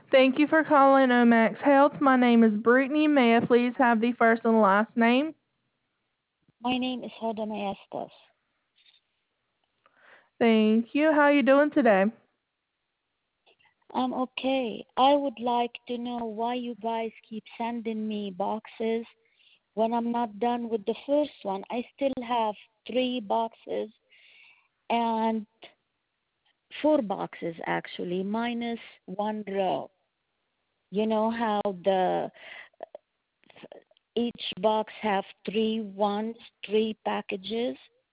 Thank you for calling Omax Health. My name is Brittany. May I please have the first and last name? My name is Hoda Maestas. Thank you. How are you doing today? I'm okay. I would like to know why you guys keep sending me boxes when I'm not done with the first one. I still have 3 boxes and 4 boxes actually, minus 1 row. You know how the each box have 3 ones, 3 packages.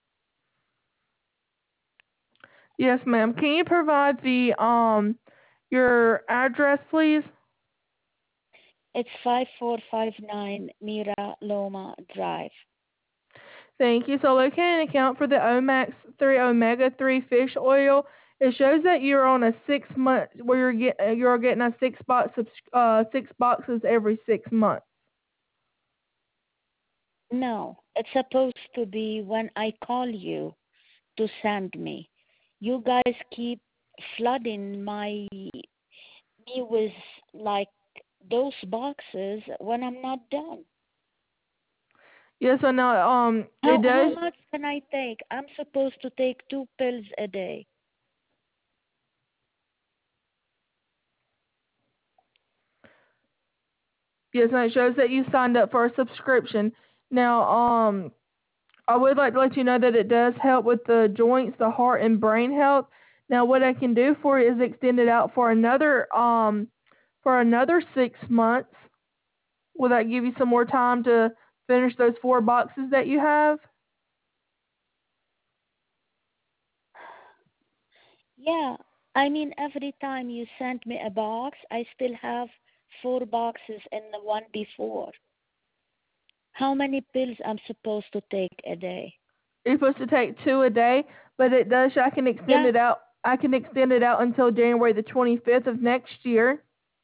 Yes, ma'am. Can you provide the your address, please? It's 5459 Mira Loma Drive. Thank you. So locating an account for the Omax 3 Omega 3 fish oil, it shows that you're on a 6 month where you're getting a 6 boxes every 6 months. No, it's supposed to be when I call you to send me. You guys keep flooding me with like those boxes when I'm not done. Yes, I know. It How does. much can I take? I'm supposed to take 2 pills a day. Yes, and it shows that you signed up for a subscription. Now, I would like to let you know that it does help with the joints, the heart, and brain health. Now, what I can do for you is extend it out for another 6 months. Will that give you some more time to finish those 4 boxes that you have? Yeah, I mean every time you send me a box, I still have 4 boxes in the one before. How many pills I'm supposed to take a day? You're supposed to take 2 a day, but it does. I can extend Yeah. it out. I can extend it out until January the 25th of next year.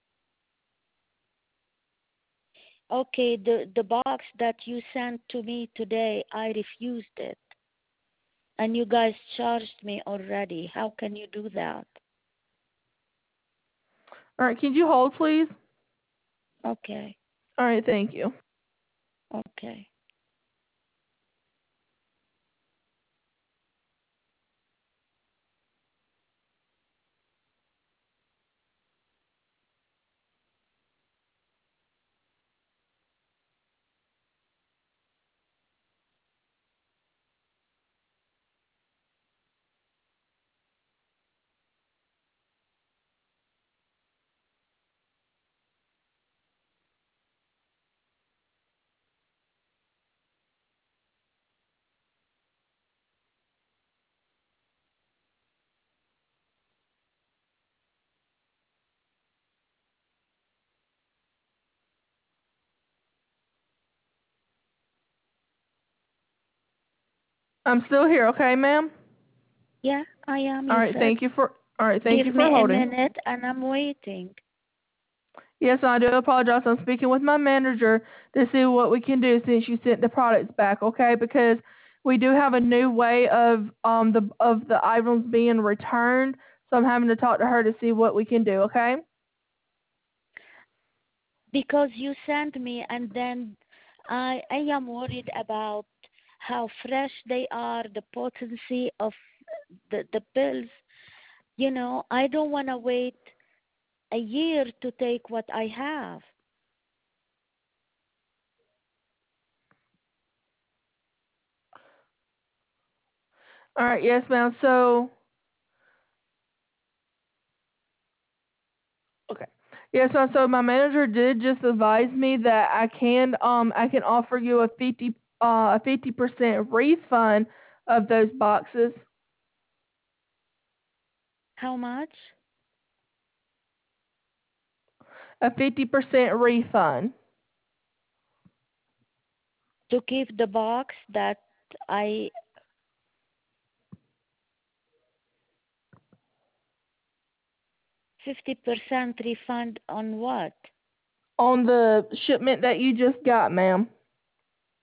Okay, the box that you sent to me today, I refused it. And you guys charged me already. How can you do that? All right, can you hold, please? Okay. All right, thank you. Okay. I'm still here, okay, ma'am? Yeah, I am. All You right, said thank give you me for a holding. minute and I'm waiting. Yes, I do apologize. I'm speaking with my manager to see what we can do since you sent the products back, okay? Because we do have a new way of the items being returned, so I'm having to talk to her to see what we can do, okay? Because you sent me and then I am worried about how fresh they are, the potency of the pills. I don't want to wait a year to take what I have. All right, yes, ma'am. So, okay. Yes, ma'am. So my manager did just advise me that I can offer you a 50% refund of those boxes. How much? A 50% refund. To keep the box that I 50% refund on what? On the shipment that you just got, ma'am.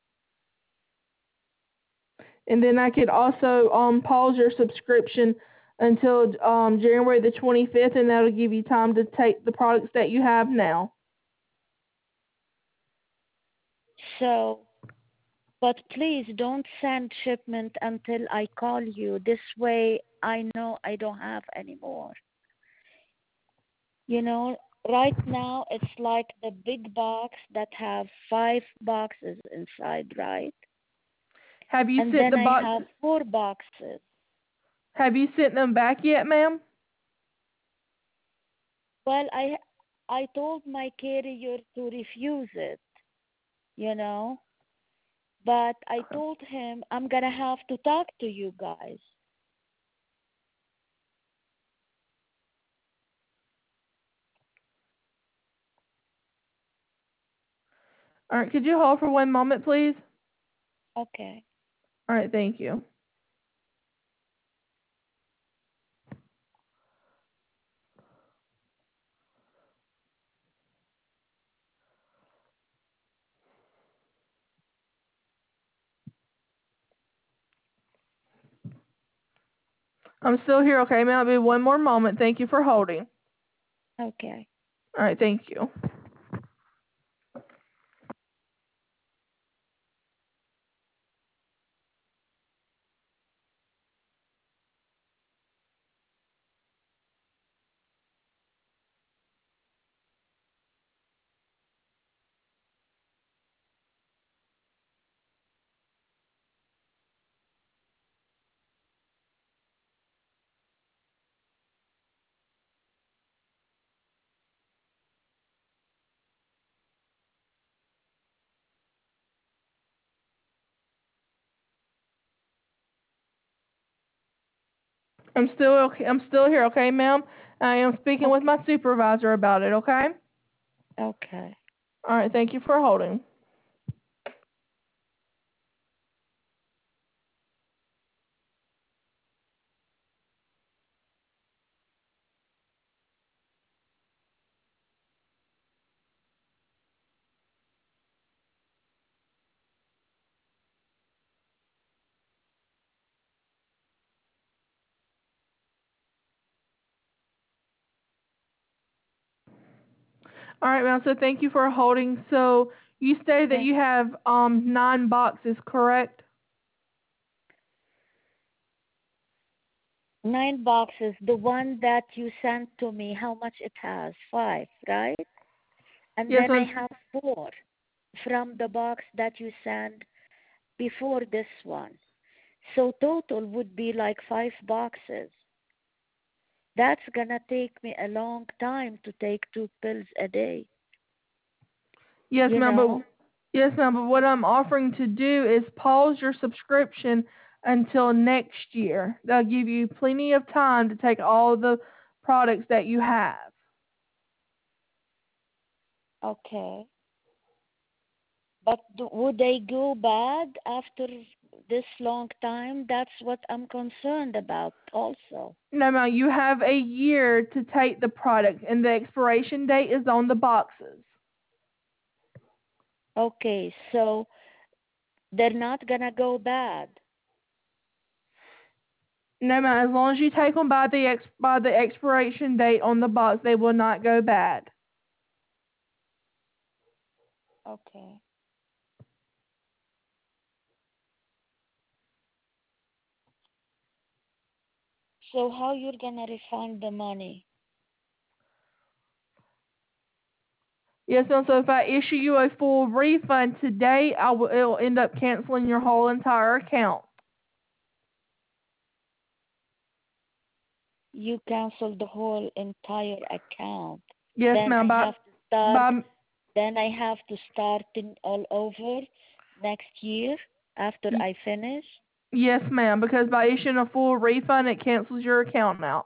And then I could also pause your subscription until January the 25th, and that'll give you time to take the products that you have now. So, but please don't send shipment until I call you. This way I know I don't have any more. You know, right now it's like the big box that have 5 boxes inside, right? Have you And sent then the I box? have 4 boxes. Have you sent them back yet, ma'am? Well, I told my carrier to refuse it, you know, but I told him I'm gonna have to talk to you guys. All right, could you hold for 1 moment, please? Okay. All right, thank you. I'm still here, okay, ma'am? It'll be 1 more moment. Thank you for holding. Okay. All right, thank you. I'm still okay. I'm still here, okay, ma'am? I am speaking with Okay. my supervisor about it, okay? Okay. All right, thank you for holding. All right, ma'am. So thank you for holding. So you stated that Yes. you have 9 boxes, correct? 9 boxes. The one that you sent to me, how much it has? 5, right? And Yes, then I ma'am. have 4 from the box that you sent before this one. So total would be like 5 boxes. That's gonna take me a long time to take 2 pills a day. Yes, You ma'am. know? But what I'm offering to do is pause your subscription until next year. That'll give you plenty of time to take all the products that you have. Okay. But would they go bad after this long time? That's what I'm concerned about also. No, ma'am. You have a year to take the product, and the expiration date is on the boxes. Okay, so they're not gonna go bad. No, ma'am. As long as you take them by the expiration date on the box, they will not go bad. Okay. So how you're gonna refund the money? Yes, ma'am. So if I issue you a full refund today, it'll end up canceling your whole entire account. You cancel the whole entire account. Yes, Then ma'am. I have to start. By Then I have to start all over next year after I finish. yes, ma'am. Because by issuing a full refund, it cancels your account out.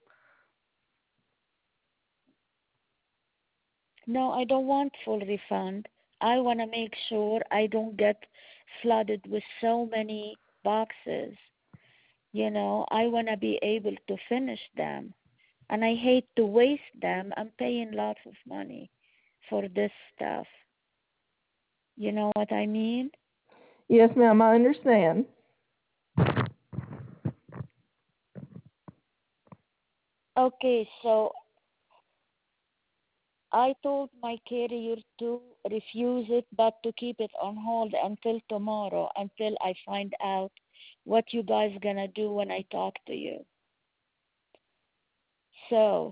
No, I don't want full refund. I want to make sure I don't get flooded with so many boxes. You know, I want to be able to finish them. And I hate to waste them. I'm paying lots of money for this stuff. You know what I mean? Yes, ma'am. I understand. Okay, so I told my carrier to refuse it, but to keep it on hold until tomorrow, until I find out what you guys gonna do when I talk to you. So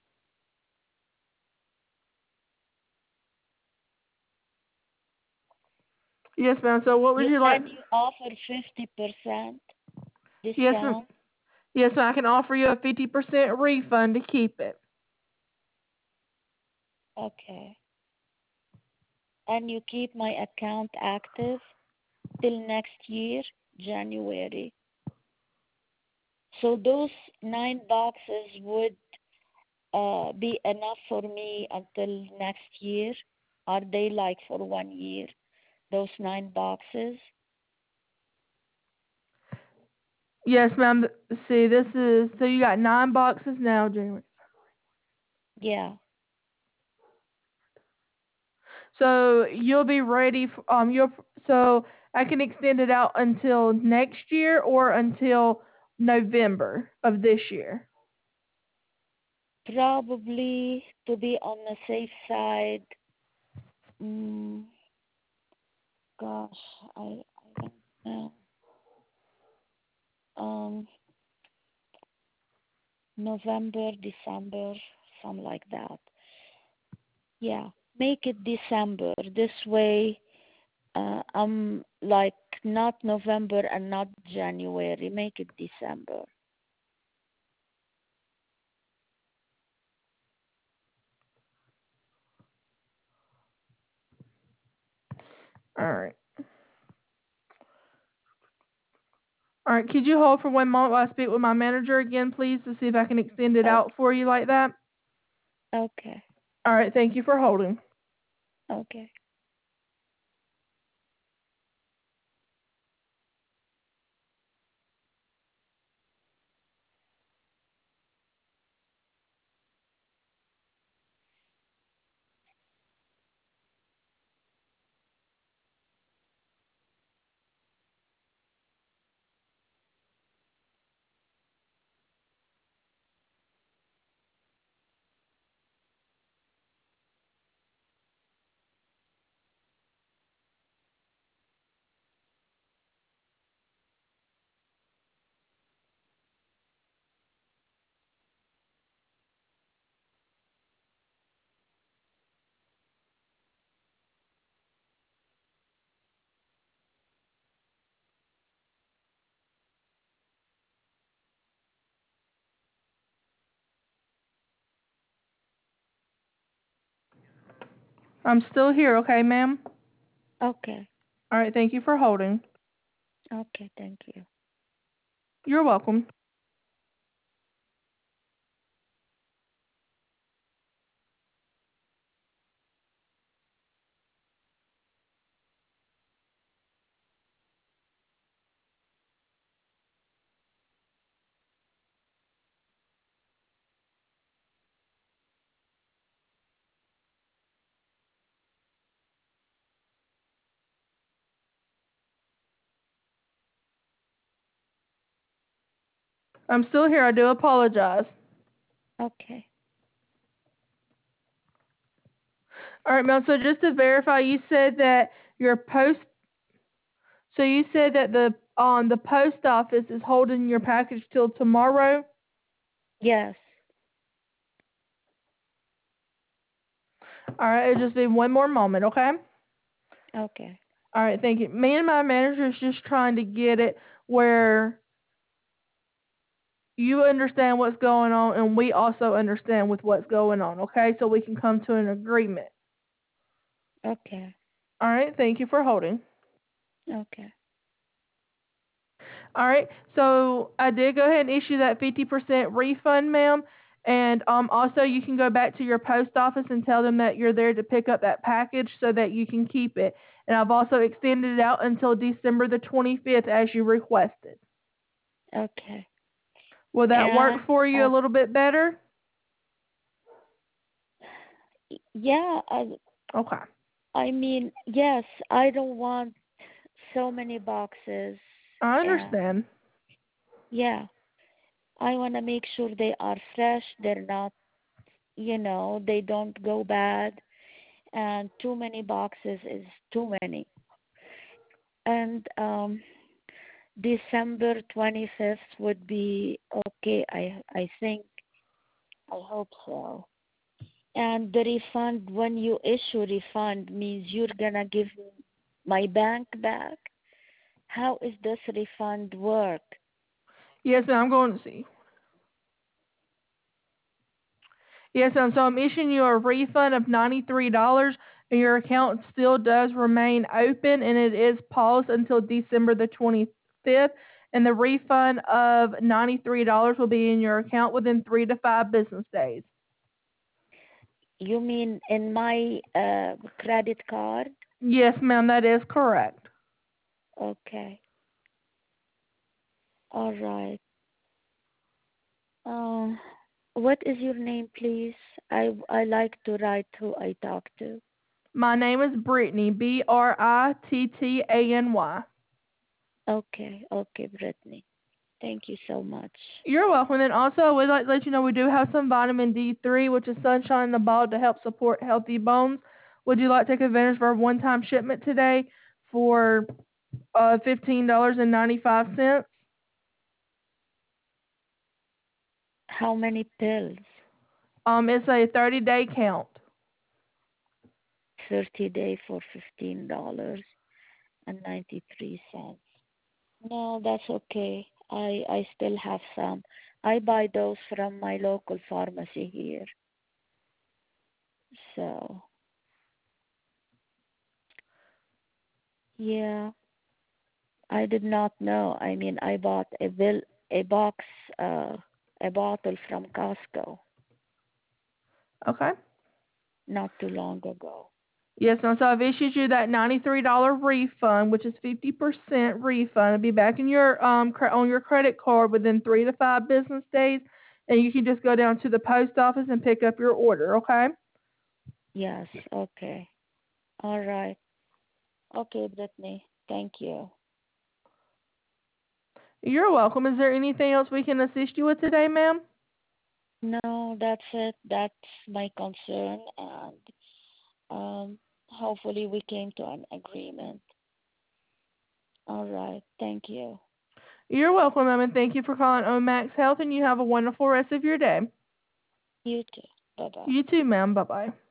Yes, ma'am. So what would you you like? can you offer 50% Yes, ma'am. discount? Yes, ma'am. I can offer you a 50% refund to keep it. Okay. And you keep my account active till next year, January. So those 9 boxes would be enough for me until next year? Are they like for 1 year, those 9 boxes? Yes, ma'am. See, this is so you got 9 boxes now, January. Yeah. So you'll be ready. You'll so I can extend it out until next year or until November of this year. Probably to be on the safe side. Mm, gosh, I don't know. Um, November, December, something like that. Yeah, make it December. This way, I'm like not November and not January. Make it December. All right. All right. Could you hold for 1 moment while I speak with my manager again, please, to see if I can extend it Okay. out for you like that? Okay. All right. Thank you for holding. Okay. I'm still here, okay, ma'am? Okay. All right. Thank you for holding. Okay. Thank you. You're welcome. I'm still here. I do apologize. Okay. All right, ma'am. So just to verify, you said that your post. So you said that the post office is holding your package till tomorrow. Yes. All right. It'll just be 1 more moment, okay? Okay. All right. Thank you. Me and my manager is just trying to get it where you understand what's going on and we also understand with what's going on, okay? So we can come to an agreement. Okay. All right. Thank you for holding. Okay. All right. So I did go ahead and issue that 50% refund, ma'am. And also you can go back to your post office and tell them that you're there to pick up that package so that you can keep it. And I've also extended it out until December the 25th as you requested. Okay. Will that work And for you a little bit better? yeah, Okay. I mean, yes, I don't want so many boxes. I And understand. yeah, I want to make sure they are fresh. They're not, they don't go bad. And too many boxes is too many. And December 25th would be okay. I think. I hope so. And the refund, when you issue refund, means you're gonna give my bank back. How is this refund work? Yes, ma'am. I'm going to see. Yes, ma'am. So I'm issuing you a refund of $93, and your account still does remain open, and it is paused until December the 25th. And the refund of $93 will be in your account within 3 to 5 business days. You mean in my credit card? Yes, ma'am. That is correct. Okay. All right. Uh, what is your name, please? I like to write who I talk to. My name is Brittany. Brittany. Okay, Brittany. Thank you so much. You're welcome. And also, we'd like to let you know we do have some vitamin D3, which is sunshine in the bottle to help support healthy bones. Would you like to take advantage of our one-time shipment today for $15.95? How many pills? It's a 30-day count. 30 day for $15.93. No, that's okay. I still have some. I buy those from my local pharmacy here. So yeah, I did not know. I mean, I bought a box, a bottle from Costco Okay. not too long ago. Yes, ma'am. So I've issued you that $93 refund, which is 50% refund. It'll be back in your on your credit card within 3 to 5 business days, and you can just go down to the post office and pick up your order. Okay. Yes, okay. All right. Okay, Brittany. Thank you. You're welcome. Is there anything else we can assist you with today, ma'am? No, that's it. That's my concern, and hopefully we came to an agreement. All right. Thank you. You're welcome, ma'am, and thank you for calling Omax Health, and you have a wonderful rest of your day. You too. Bye bye. You too, ma'am. Bye-bye.